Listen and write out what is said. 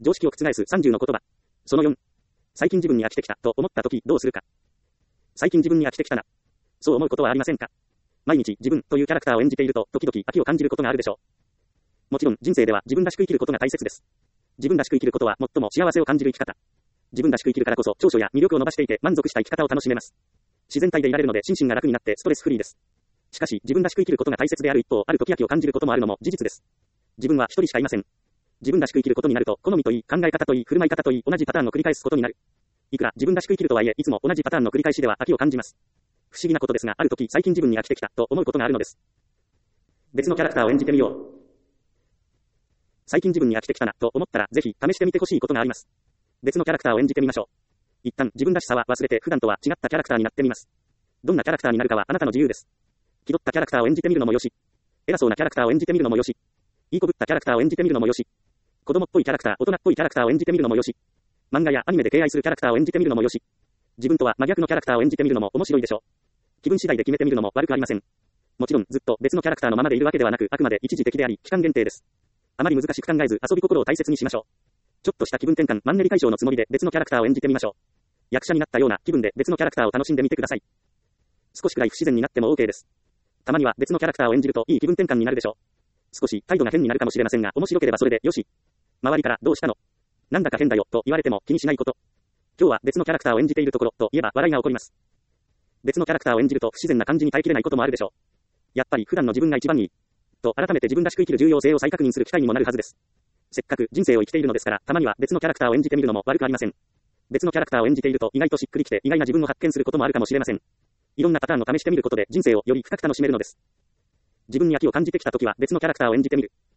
常識を覆す30の言葉。その4。最近自分に飽きてきたと思った時どうするか。最近自分に飽きてきたな。そう思うことはありませんか。毎日自分というキャラクターを演じていると時々飽きを感じることがあるでしょう。もちろん人生では自分らしく生きることが大切です。自分らしく生きることは最も幸せを感じる生き方。自分らしく生きるからこそ長所や魅力を伸ばしていて満足した生き方を楽しめます。自然体でいられるので心身が楽になってストレスフリーです。しかし自分らしく生きることが大切である一方、ある時飽きを感じることもあるのも事実です。自分は一人しかいません。自分らしく生きることになると好みといい、考え方といい、振る舞い方といい、同じパターンを繰り返すことになる。いくら自分らしく生きるとはいえ、いつも同じパターンの繰り返しでは飽きを感じます。不思議なことですが、ある時最近自分に飽きてきたと思うことがあるのです。別のキャラクターを演じてみよう。最近自分に飽きてきたなと思ったら、ぜひ試してみてほしいことがあります。別のキャラクターを演じてみましょう。一旦自分らしさは忘れて普段とは違ったキャラクターになってみます。どんなキャラクターになるかはあなたの自由です。気取ったキャラクターを演じてみるのもよし、偉そうなキャラクターを演じてみるのもよし、いいこぶったキャラクターを演じてみるのもよし、子供っぽいキャラクター、大人っぽいキャラクターを演じてみるのもよし、漫画やアニメで敬愛するキャラクターを演じてみるのもよし、自分とは真逆のキャラクターを演じてみるのも面白いでしょう。気分次第で決めてみるのも悪くありません。もちろんずっと別のキャラクターのままでいるわけではなく、あくまで一時的であり、期間限定です。あまり難しく考えず遊び心を大切にしましょう。ちょっとした気分転換、マンネリ解消のつもりで別のキャラクターを演じてみましょう。役者になったような気分で別のキャラクターを楽しんでみてください。少しくらい不自然になっても OK です。たまには別のキャラクターを演じるといい気分転換になるでしょう。少し態度が変になるかもしれませんが、面白ければそれでよし。周りからどうしたの？なんだか変だよと言われても気にしないこと。今日は別のキャラクターを演じているところと言えば笑いが起こります。別のキャラクターを演じると不自然な感じに耐えきれないこともあるでしょう。やっぱり普段の自分が一番いい。と改めて自分らしく生きる重要性を再確認する機会にもなるはずです。せっかく人生を生きているのですから、たまには別のキャラクターを演じてみるのも悪くありません。別のキャラクターを演じていると意外としっくりきて意外な自分を発見することもあるかもしれません。いろんなパターンを試してみることで人生をより深く楽しめるのです。自分に飽きを感じてきたときは別のキャラクターを演じてみる。